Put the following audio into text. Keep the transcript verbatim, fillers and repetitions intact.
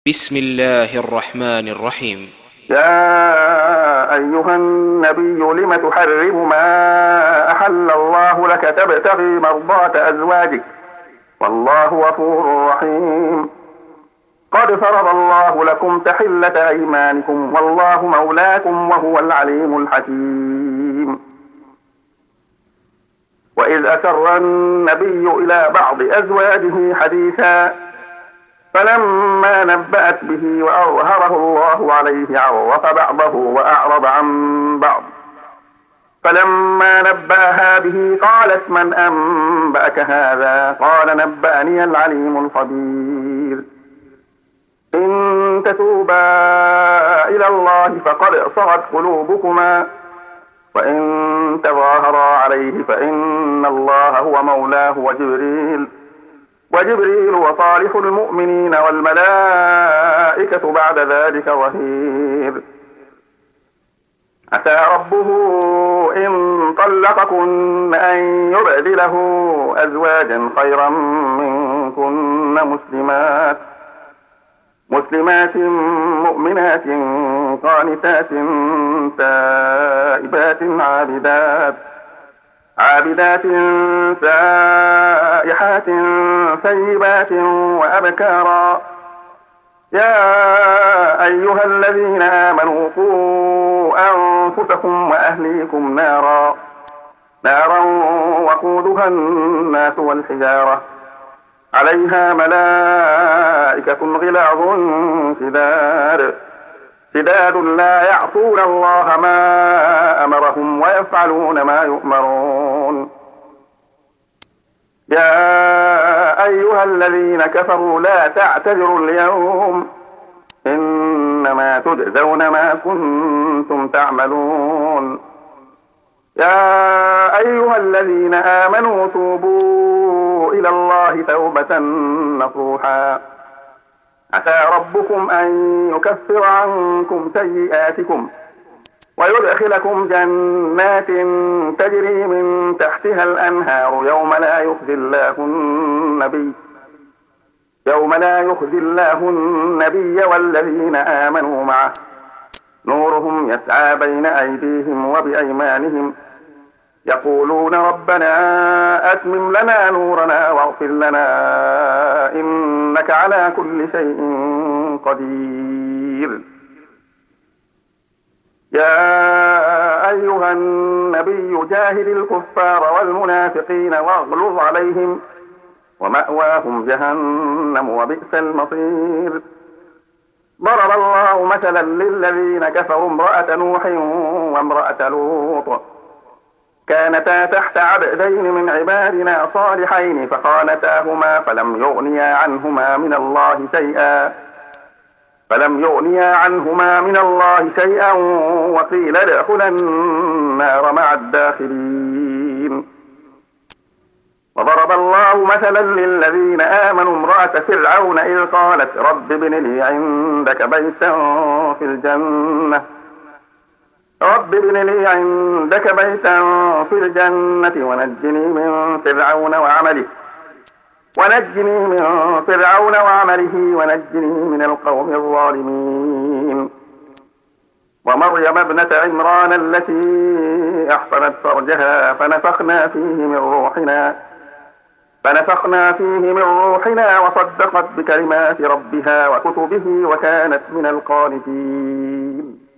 بسم الله الرحمن الرحيم. يا أيها النبي لم تحرم ما أحل الله لك تبتغي مرضات أزواجك والله غفور رحيم. قد فرض الله لكم تحلة أيمانكم والله مولاكم وهو العليم الحكيم. وإذ أسر النبي إلى بعض أزواجه حديثا فلما نبأت به وأظهره الله عليه عرف بعضه وأعرض عن بعض. فلما نبأها به قالت من أنبأك هذا؟ قال نبأني العليم الخبير. إن تتوبا إلى الله فقد صغت قلوبكما وإن تظاهرا عليه فإن الله هو مولاه وجبريل وجبريل وصالح المؤمنين والملائكة بعد ذلك ظهير. عسى ربه إن طلقكن أن يبدله أزواجا خيرا منكن مسلمات مسلمات مؤمنات قانتات تائبات عابدات عابدات سائحات ثيبات وأبكارا. يا أيها الذين آمنوا قوا أنفسكم وأهليكم نارا نارا وقودها الناس والحجارة عليها ملائكة غلاظ شداد شداد لا يعصون الله ما أمرهم ويفعلون ما يؤمرون. يا أيها الذين كفروا لا تعتذروا اليوم إنما تجزون ما كنتم تعملون. يا أيها الذين آمنوا توبوا إلى الله توبة نصوحا عسى ربكم أن يكفر عنكم سيئاتكم ويدخلكم جنات تجري من تحتها الأنهار يوم لا يخزي الله النبي يوم لا يخزي الله النبي والذين آمنوا معه نورهم يسعى بين أيديهم وبأيمانهم يقولون ربنا أتمم لنا نورنا واغفر لنا إنك على كل شيء قدير. يا أيها النبي جاهد الكفار والمنافقين واغلظ عليهم ومأواهم جهنم وبئس المصير. ضرب الله مثلا للذين كفروا امرأة نوح وامرأة لوط كانتا تحت عبدين من عبادنا صالحين فخانتاهما فلم يغنيا عنهما من الله شيئا فلم يغنيا عنهما من الله شيئا وقيل ادخلا النار مع الداخلين. وضرب الله مثلا للذين آمنوا امرأة فرعون إذ قالت رب ابن لي عندك بيتا في الجنة رب ابن لي عندك بيتا في الجنة ونجني من فرعون وعمله ونجني من فرعون وعمله ونجني من القوم الظالمين. ومريم ابنة عمران التي أحصنت فرجها فنفخنا فيه من روحنا فنفخنا فيه من روحنا وصدقت بكلمات ربها وكتبه وكانت من القانتين.